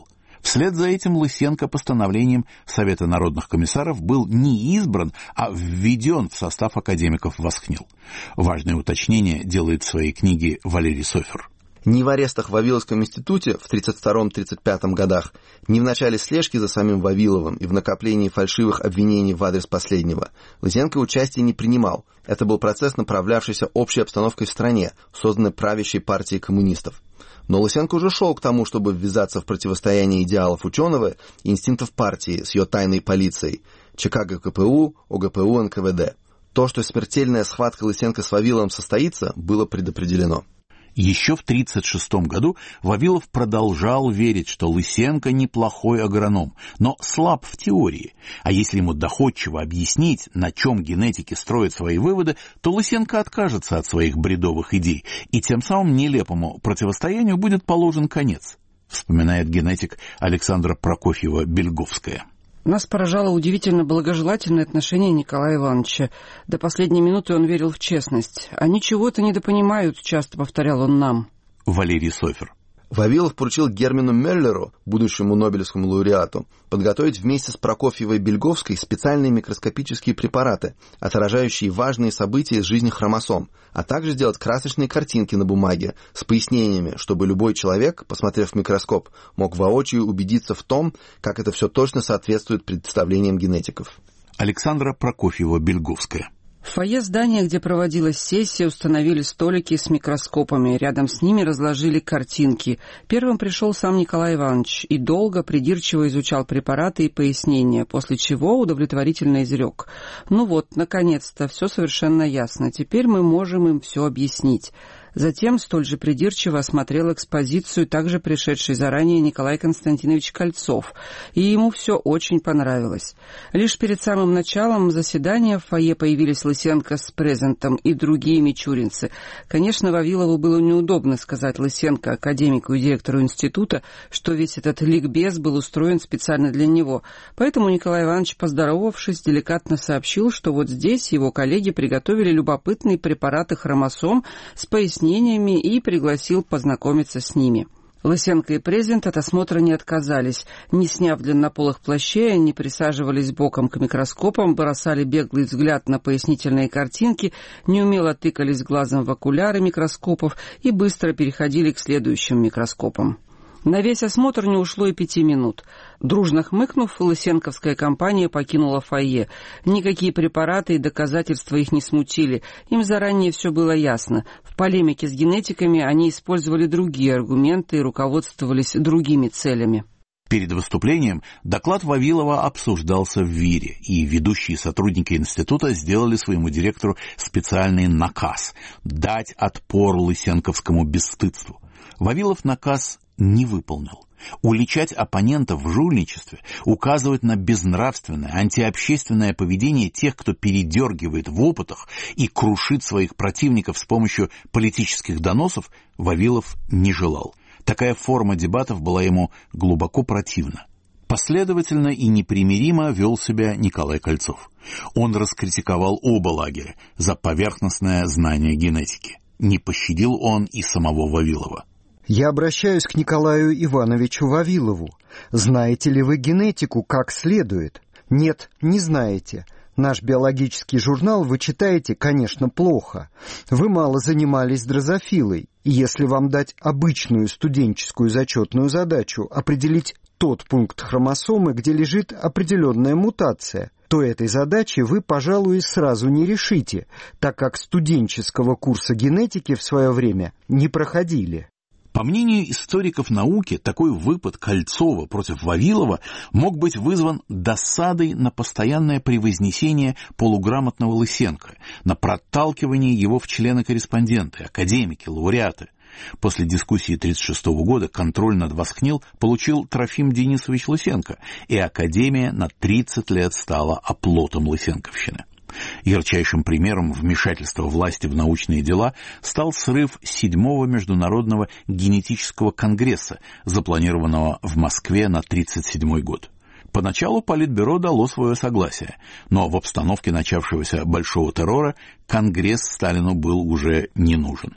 S1: Вслед за этим Лысенко постановлением Совета народных комиссаров был не избран, а введен в состав академиков Воскнил. Важное уточнение делает в своей книге Валерий Софер.
S3: Ни в арестах в Вавиловском институте в 1932-1935 годах, ни в начале слежки за самим Вавиловым и в накоплении фальшивых обвинений в адрес последнего Лысенко участия не принимал. Это был процесс, направлявшийся общей обстановкой в стране, созданной правящей партией коммунистов. Но Лысенко уже шел к тому, чтобы ввязаться в противостояние идеалов ученого и инстинктов партии с ее тайной полицией, ЧК ГКПУ, ОГПУ, НКВД. То, что смертельная схватка Лысенко с Вавиловым состоится, было предопределено.
S1: Еще в 1936 году Вавилов продолжал верить, что Лысенко неплохой агроном, но слаб в теории. А если ему доходчиво объяснить, на чем генетики строят свои выводы, то Лысенко откажется от своих бредовых идей, и тем самым нелепому противостоянию будет положен конец, вспоминает генетик Александра Прокофьева-Бельговская.
S9: Нас поражало удивительно благожелательное отношение Николая Ивановича. До последней минуты он верил в честность. «Они чего-то недопонимают», — часто повторял он нам.
S1: Валерий Софер.
S3: Вавилов поручил Герману Меллеру, будущему Нобелевскому лауреату, подготовить вместе с Прокофьевой и Бельговской специальные микроскопические препараты, отражающие важные события из жизни хромосом, а также сделать красочные картинки на бумаге с пояснениями, чтобы любой человек, посмотрев в микроскоп, мог воочию убедиться в том, как это все точно соответствует представлениям генетиков.
S1: Александра Прокофьева-Бельговская.
S9: В фойе здания, где проводилась сессия, установили столики с микроскопами. Рядом с ними разложили картинки. Первым пришел сам Николай Иванович и долго, придирчиво изучал препараты и пояснения, после чего удовлетворительно изрек: «Ну вот, наконец-то, все совершенно ясно. Теперь мы можем им все объяснить». Затем столь же придирчиво осмотрел экспозицию, также пришедший заранее Николай Константинович Кольцов, и ему все очень понравилось. Лишь перед самым началом заседания в фойе появились Лысенко с Презентом и другие мичуринцы. Конечно, Вавилову было неудобно сказать Лысенко, академику и директору института, что весь этот ликбез был устроен специально для него, поэтому Николай Иванович, поздоровавшись, деликатно сообщил, что вот здесь его коллеги приготовили любопытные препараты хромосом с пояснениями и пригласил познакомиться с ними. Лысенко и Презент от осмотра не отказались. Не сняв длиннополых плащей, они присаживались боком к микроскопам, бросали беглый взгляд на пояснительные картинки, неумело тыкались глазом в окуляры микроскопов и быстро переходили к следующим микроскопам. На весь осмотр не ушло и 5 минут. Дружно хмыкнув, лысенковская компания покинула фойе. Никакие препараты и доказательства их не смутили. Им заранее все было ясно. В полемике с генетиками они использовали другие аргументы и руководствовались другими целями.
S1: Перед выступлением доклад Вавилова обсуждался в ВИРе, и ведущие сотрудники института сделали своему директору специальный наказ – дать отпор лысенковскому бесстыдству. Вавилов наказ не выполнил. Уличать оппонентов в жульничестве, указывать на безнравственное, антиобщественное поведение тех, кто передергивает в опытах и крушит своих противников с помощью политических доносов, Вавилов не желал. Такая форма дебатов была ему глубоко противна. Последовательно и непримиримо вел себя Николай Кольцов. Он раскритиковал оба лагеря за поверхностное знание генетики. Не пощадил он и самого Вавилова.
S10: Я обращаюсь к Николаю Ивановичу Вавилову. Знаете ли вы генетику как следует? Нет, не знаете. Наш биологический журнал вы читаете, конечно, плохо. Вы мало занимались дрозофилой. И если вам дать обычную студенческую зачетную задачу определить тот пункт хромосомы, где лежит определенная мутация, то этой задачи вы, пожалуй, сразу не решите, так как студенческого курса генетики в свое время не проходили.
S1: По мнению историков науки, такой выпад Кольцова против Вавилова мог быть вызван досадой на постоянное превознесение полуграмотного Лысенко, на проталкивание его в члены-корреспонденты, академики, лауреаты. После дискуссии 1936 года контроль над Воскнил получил Трофим Денисович Лысенко, и Академия на 30 лет стала оплотом лысенковщины. Ярчайшим примером вмешательства власти в научные дела стал срыв 7-го Международного генетического конгресса, запланированного в Москве на 1937 год. Поначалу Политбюро дало свое согласие, но в обстановке начавшегося большого террора конгресс Сталину был уже не нужен.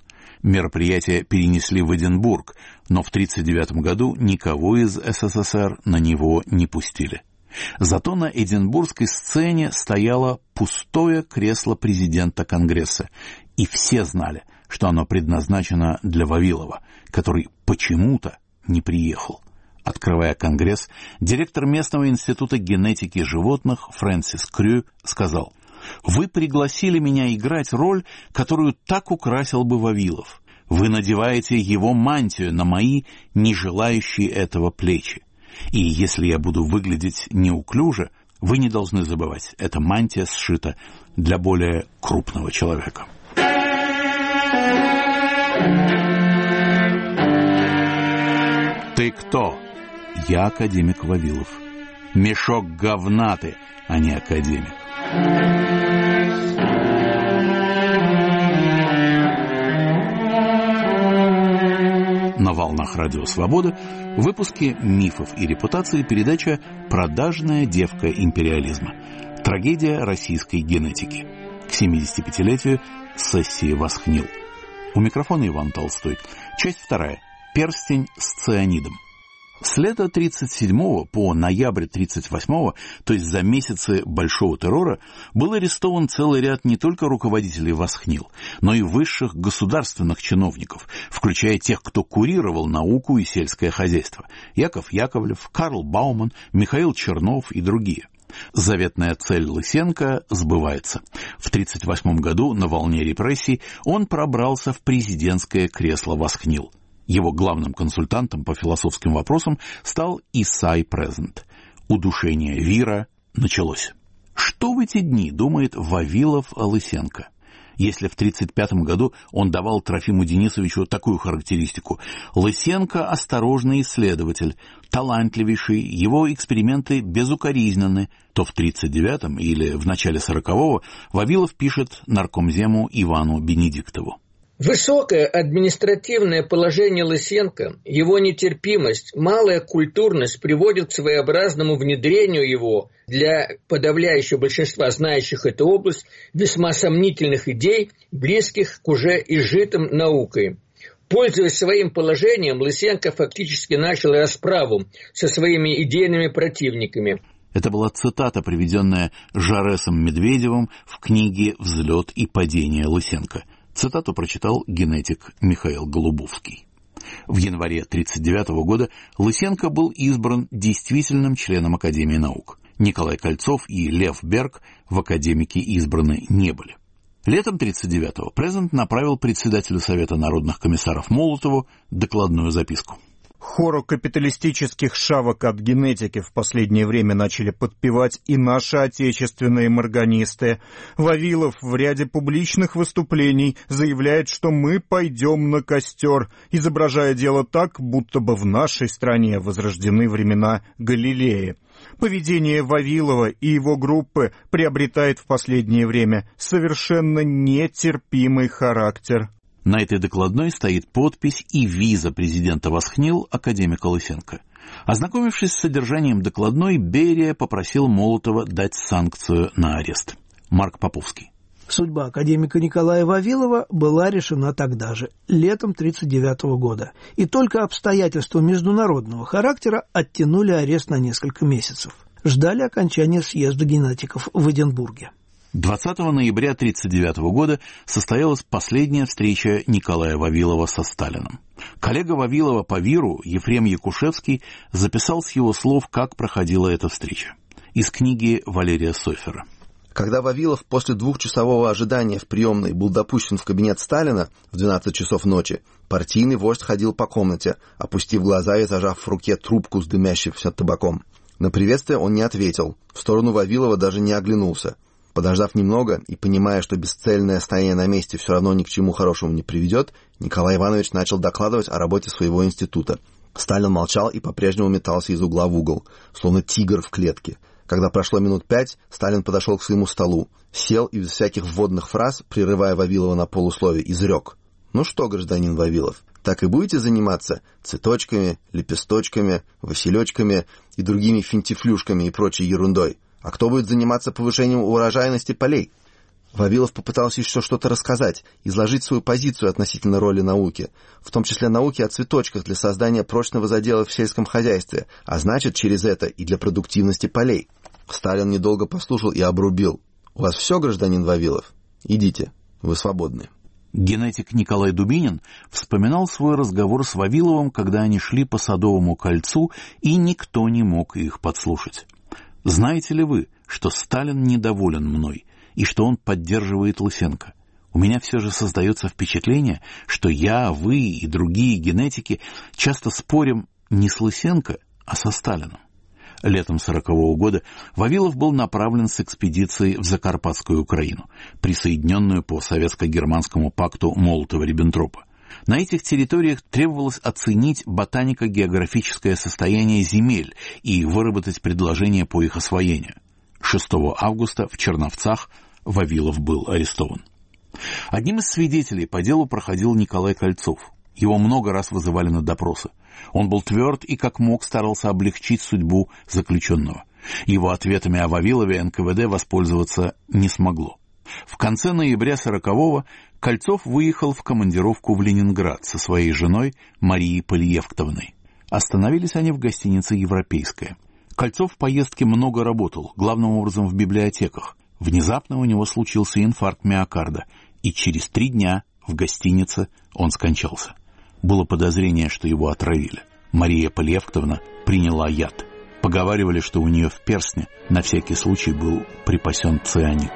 S1: Мероприятие перенесли в Эдинбург, но в 1939 году никого из СССР на него не пустили. Зато на эдинбургской сцене стояло пустое кресло президента Конгресса, и все знали, что оно предназначено для Вавилова, который почему-то не приехал. Открывая Конгресс, директор местного института генетики животных Фрэнсис Крю сказал: «Вы пригласили меня играть роль, которую так украсил бы Вавилов. Вы надеваете его мантию на мои, не желающие этого, плечи. И если я буду выглядеть неуклюже, вы не должны забывать, эта мантия сшита для более крупного человека». «Ты кто?» «Я академик Вавилов». «Мешок говна ты, а не академик». На волнах Радио Свобода в выпуске «Мифов и репутации» передача «Продажная девка империализма. Трагедия российской генетики». К 75-летию сессии «Восхнил». У микрофона Иван Толстой. Часть 2. Перстень с цианидом. С лета 1937 по ноябрь 1938, то есть за месяцы Большого террора, был арестован целый ряд не только руководителей Восхнил, но и высших государственных чиновников, включая тех, кто курировал науку и сельское хозяйство: Яков Яковлев, Карл Бауман, Михаил Чернов и другие. Заветная цель Лысенко сбывается. В 1938 году на волне репрессий он пробрался в президентское кресло Восхнил. Его главным консультантом по философским вопросам стал Исай Презент. Удушение Вира началось. Что в эти дни думает Вавилов о Лысенко? Если в 1935 году он давал Трофиму Денисовичу такую характеристику: «Лысенко – осторожный исследователь, талантливейший, его эксперименты безукоризненны», то в 1939 или в начале 1940-го Вавилов пишет наркомзему Ивану Бенедиктову:
S11: «Высокое административное положение Лысенко, его нетерпимость, малая культурность приводят к своеобразному внедрению его для подавляющего большинства знающих эту область весьма сомнительных идей, близких к уже изжитым наукой. Пользуясь своим положением, Лысенко фактически начал расправу со своими идейными противниками».
S1: Это была цитата, приведенная Жаресом Медведевым в книге «Взлет и падение Лысенко». Цитату прочитал генетик Михаил Голубовский. В январе 1939 года Лысенко был избран действительным членом Академии наук. Николай Кольцов и Лев Берг в академики избраны не были. Летом 1939-го Презент направил председателю Совета народных комиссаров Молотову докладную записку.
S12: Хору капиталистических шавок от генетики в последнее время начали подпевать и наши отечественные морганисты. Вавилов в ряде публичных выступлений заявляет, что мы пойдем на костер, изображая дело так, будто бы в нашей стране возрождены времена Галилея. Поведение Вавилова и его группы приобретает в последнее время совершенно нетерпимый характер.
S1: На этой докладной стоит подпись и виза президента Восхнил академика Лысенко. Ознакомившись с содержанием докладной, Берия попросил Молотова дать санкцию на арест. Марк Поповский.
S6: Судьба академика Николая Вавилова была решена тогда же, летом 1939 года, и только обстоятельства международного характера оттянули арест на несколько месяцев. Ждали окончания съезда генетиков в Эдинбурге.
S1: 20 ноября 1939 года состоялась последняя встреча Николая Вавилова со Сталиным. Коллега Вавилова по ВИРу Ефрем Якушевский записал с его слов, как проходила эта встреча. Из книги Валерия Софера.
S3: Когда Вавилов после 2-часового ожидания в приемной был допущен в кабинет Сталина в 12 часов ночи, партийный вождь ходил по комнате, опустив глаза и зажав в руке трубку с дымящимся табаком. На приветствие он не ответил, в сторону Вавилова даже не оглянулся. Подождав немного и понимая, что бесцельное стояние на месте все равно ни к чему хорошему не приведет, Николай Иванович начал докладывать о работе своего института. Сталин молчал и по-прежнему метался из угла в угол, словно тигр в клетке. Когда прошло минут 5, Сталин подошел к своему столу, сел и без всяких вводных фраз, прерывая Вавилова на полусловие, изрек: «Ну что, гражданин Вавилов, так и будете заниматься цветочками, лепесточками, василечками и другими финтифлюшками и прочей ерундой? А кто будет заниматься повышением урожайности полей?» Вавилов попытался еще что-то рассказать, изложить свою позицию относительно роли науки, в том числе науки о цветочках для создания прочного задела в сельском хозяйстве, а значит, через это и для продуктивности полей. Сталин недолго послушал и обрубил. «У вас все, гражданин Вавилов? Идите, вы свободны».
S1: Генетик Николай Дубинин вспоминал свой разговор с Вавиловым, когда они шли по Садовому кольцу, и никто не мог их подслушать. «Знаете ли вы, что Сталин недоволен мной, и что он поддерживает Лысенко? У меня все же создается впечатление, что я, вы и другие генетики часто спорим не с Лысенко, а со Сталином». Летом 1940 года Вавилов был направлен с экспедицией в Закарпатскую Украину, присоединенную по советско-германскому пакту Молотова-Риббентропа. На этих территориях требовалось оценить ботанико-географическое состояние земель и выработать предложение по их освоению. 6 августа в Черновцах Вавилов был арестован. Одним из свидетелей по делу проходил Николай Кольцов. Его много раз вызывали на допросы. Он был тверд и как мог старался облегчить судьбу заключенного. Его ответами о Вавилове НКВД воспользоваться не смогло. В конце ноября 1940-го Кольцов выехал в командировку в Ленинград со своей женой Марией Полиевктовной. Остановились они в гостинице «Европейская». Кольцов в поездке много работал, главным образом в библиотеках. Внезапно у него случился инфаркт миокарда, и через 3 дня в гостинице он скончался. Было подозрение, что его отравили. Мария Полиевктовна приняла яд. Поговаривали, что у нее в перстне на всякий случай был припасен цианид.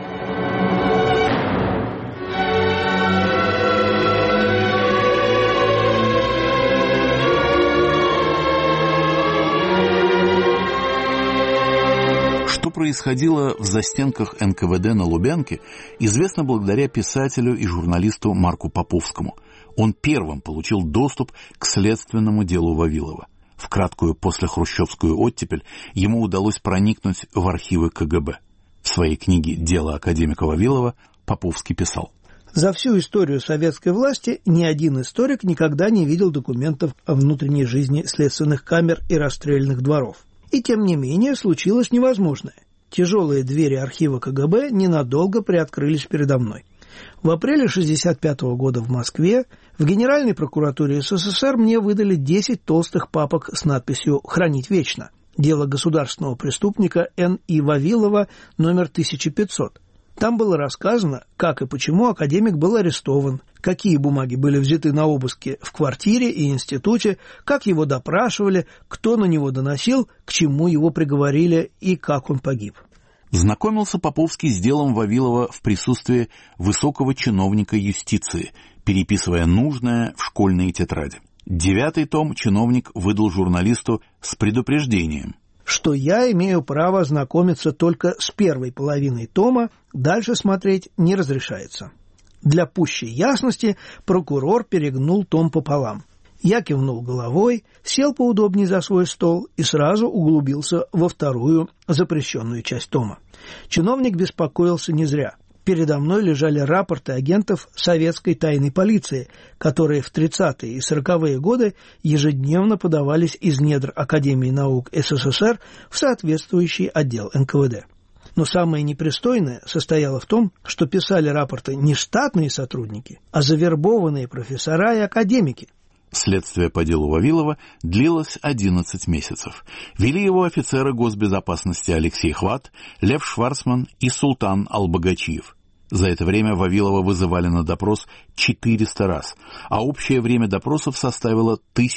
S1: Что происходило в застенках НКВД на Лубянке, известно благодаря писателю и журналисту Марку Поповскому. Он первым получил доступ к следственному делу Вавилова. В краткую послехрущевскую оттепель ему удалось проникнуть в архивы КГБ. В своей книге «Дело академика Вавилова» Поповский писал:
S6: «За всю историю советской власти ни один историк никогда не видел документов о внутренней жизни следственных камер и расстрельных дворов. И тем не менее случилось невозможное. Тяжелые двери архива КГБ ненадолго приоткрылись передо мной. В апреле 1965 года в Москве в Генеральной прокуратуре СССР мне выдали 10 толстых папок с надписью «Хранить вечно». Дело государственного преступника Н.И. Вавилова, номер 1500. Там было рассказано, как и почему академик был арестован, какие бумаги были взяты на обыски в квартире и институте, как его допрашивали, кто на него доносил, к чему его приговорили и как он погиб».
S1: Знакомился Поповский с делом Вавилова в присутствии высокого чиновника юстиции, переписывая нужное в школьные тетради. 9-й том чиновник выдал журналисту с предупреждением,
S6: что я имею право ознакомиться только с первой половиной тома, дальше смотреть не разрешается. Для пущей ясности прокурор перегнул том пополам. Я кивнул головой, сел поудобнее за свой стол и сразу углубился во вторую запрещенную часть тома. Чиновник беспокоился не зря. Передо мной лежали рапорты агентов советской тайной полиции, которые в 30-е и 40-е годы ежедневно подавались из недр Академии наук СССР в соответствующий отдел НКВД. Но самое непристойное состояло в том, что писали рапорты не штатные сотрудники, а завербованные профессора и академики.
S1: Следствие по делу Вавилова длилось 11 месяцев. Вели его офицеры госбезопасности Алексей Хват, Лев Шварцман и Султан Албагачиев. За это время Вавилова вызывали на допрос 400 раз, а общее время допросов составило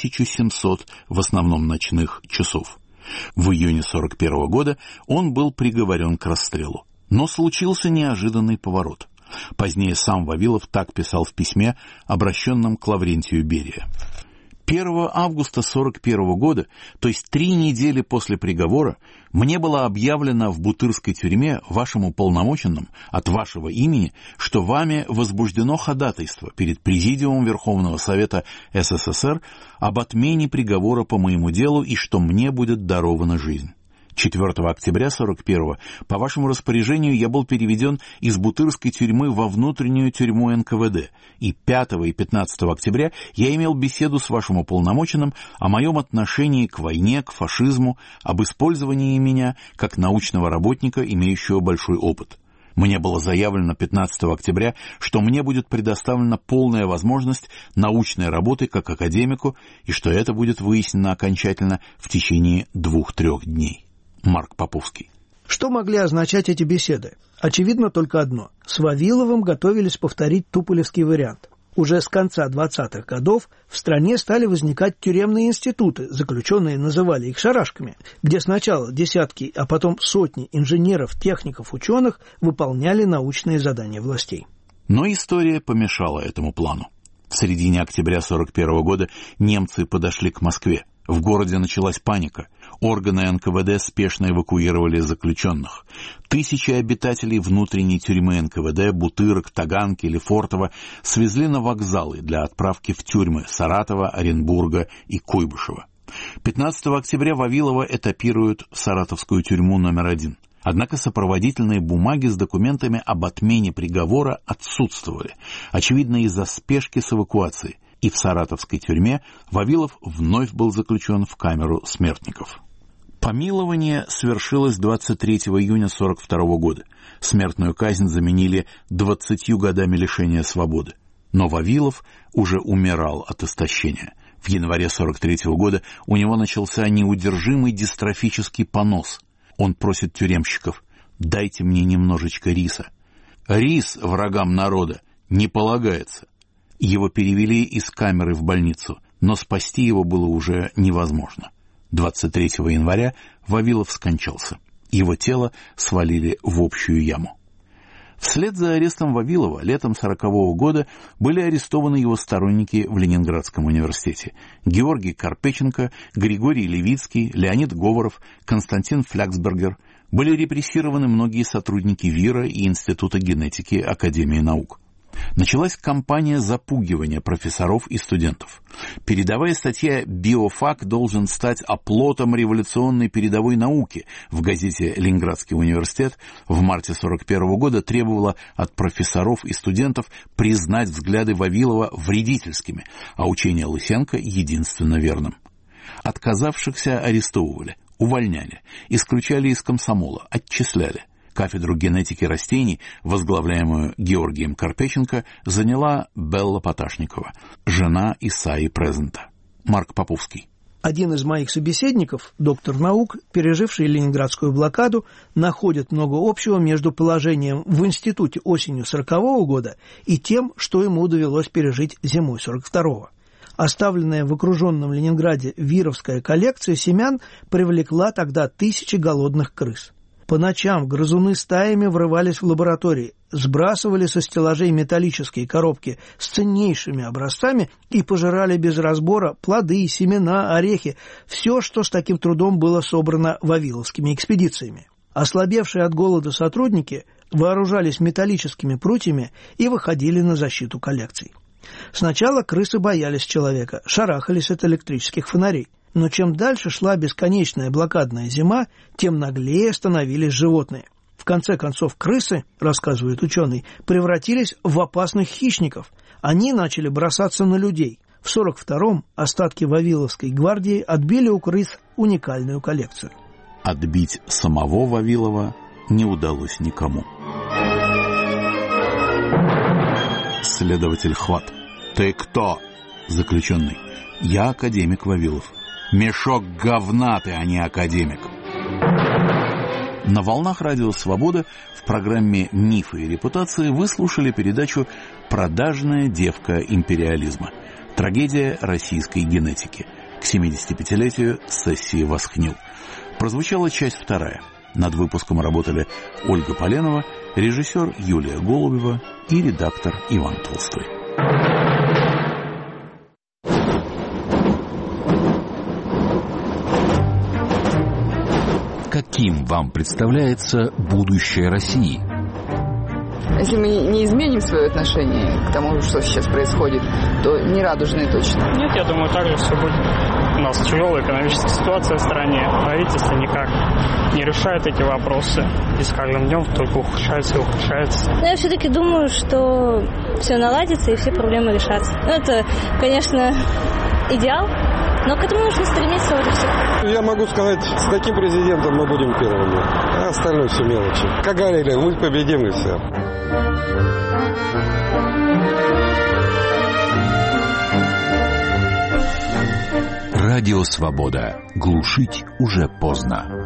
S1: 1700, в основном ночных, часов. В июне 1941 года он был приговорен к расстрелу. Но случился неожиданный поворот. Позднее сам Вавилов так писал в письме, обращенном к Лаврентию Берия. 1 августа 1941 года, то есть 3 недели после приговора, мне было объявлено в Бутырской тюрьме вашим уполномоченным от вашего имени, что вами возбуждено ходатайство перед Президиумом Верховного Совета СССР об отмене приговора по моему делу и что мне будет дарована жизнь. 4 октября 1941 по вашему распоряжению я был переведен из Бутырской тюрьмы во внутреннюю тюрьму НКВД, и 5 и 15 октября я имел беседу с вашим уполномоченным о моем отношении к войне, к фашизму, об использовании меня как научного работника, имеющего большой опыт. Мне было заявлено 15 октября, что мне будет предоставлена полная возможность научной работы как академику, и что это будет выяснено окончательно в течение 2-3 дней. Марк Поповский.
S6: Что могли означать эти беседы? Очевидно только одно. С Вавиловым готовились повторить туполевский вариант. Уже с конца 20-х годов в стране стали возникать тюремные институты, заключенные называли их шарашками, где сначала десятки, а потом сотни инженеров, техников, ученых выполняли научные задания властей.
S1: Но история помешала этому плану. В середине октября 1941 года немцы подошли к Москве. В городе началась паника. Органы НКВД спешно эвакуировали заключенных. Тысячи обитателей внутренней тюрьмы НКВД, Бутырок, Таганки, Лефортово свезли на вокзалы для отправки в тюрьмы Саратова, Оренбурга и Куйбышева. 15 октября Вавилова этапируют в саратовскую тюрьму номер 1. Однако сопроводительные бумаги с документами об отмене приговора отсутствовали, очевидно из-за спешки с эвакуацией. И в саратовской тюрьме Вавилов вновь был заключен в камеру смертников. Помилование свершилось 23 июня 1942 года. Смертную казнь заменили 20 годами лишения свободы. Но Вавилов уже умирал от истощения. В январе 1943 года у него начался неудержимый дистрофический понос. Он просит тюремщиков: «Дайте мне немножечко риса». Рис врагам народа не полагается. Его перевели из камеры в больницу, но спасти его было уже невозможно. 23 января Вавилов скончался. Его тело свалили в общую яму. Вслед за арестом Вавилова летом 1940 года были арестованы его сторонники в Ленинградском университете: Георгий Карпеченко, Григорий Левицкий, Леонид Говоров, Константин Фляксбергер. Были репрессированы многие сотрудники ВИРа и Института генетики Академии наук. Началась кампания запугивания профессоров и студентов. Передовая статья «Биофак должен стать оплотом революционной передовой науки» в газете «Ленинградский университет» в марте 1941 года требовала от профессоров и студентов признать взгляды Вавилова вредительскими, а учение Лысенко единственно верным. Отказавшихся арестовывали, увольняли, исключали из комсомола, отчисляли. Кафедру генетики растений, возглавляемую Георгием Карпеченко, заняла Белла Поташникова, жена Исаи Презента. Марк Поповский.
S6: Один из моих собеседников, доктор наук, переживший ленинградскую блокаду, находит много общего между положением в институте осенью 1940 года и тем, что ему довелось пережить зимой 1942. Оставленная в окруженном Ленинграде вировская коллекция семян привлекла тогда тысячи голодных крыс. По ночам грызуны стаями врывались в лаборатории, сбрасывали со стеллажей металлические коробки с ценнейшими образцами и пожирали без разбора плоды, семена, орехи, все, что с таким трудом было собрано вавиловскими экспедициями. Ослабевшие от голода сотрудники вооружались металлическими прутьями и выходили на защиту коллекций. Сначала крысы боялись человека, шарахались от электрических фонарей. Но чем дальше шла бесконечная блокадная зима, тем наглее становились животные. В конце концов, крысы, рассказывает ученый, превратились в опасных хищников. Они начали бросаться на людей. В 1942-м остатки Вавиловской гвардии отбили у крыс уникальную коллекцию.
S1: Отбить самого Вавилова не удалось никому. Следователь Хват. «Ты кто?» Заключенный. «Я академик Вавилов». «Мешок говна ты, а не академик». На волнах радио «Свобода» в программе «Мифы и репутации» вы слушали передачу «Продажная девка империализма. Трагедия российской генетики» к 75-летию сессии «Восхнил». Прозвучала часть 2. Над выпуском работали Ольга Поленова, режиссер Юлия Голубева и редактор Иван Толстой.
S13: Каким вам представляется будущее России?
S14: Если мы не изменим свое отношение к тому, что сейчас происходит, то не радужные точно.
S15: Нет, я думаю, так же все будет. У нас тяжелая экономическая ситуация в стране. Правительство никак не решает эти вопросы. И с каждым днем только ухудшается и ухудшается.
S16: Но я все-таки думаю, что все наладится и все проблемы решатся. Это, конечно, идеал, но к этому нужно стремиться, вот и все.
S17: Я могу сказать, с таким президентом мы будем первыми, а остальное все мелочи. Как говорили, мы победим и все.
S13: Радио «Свобода». Глушить уже поздно.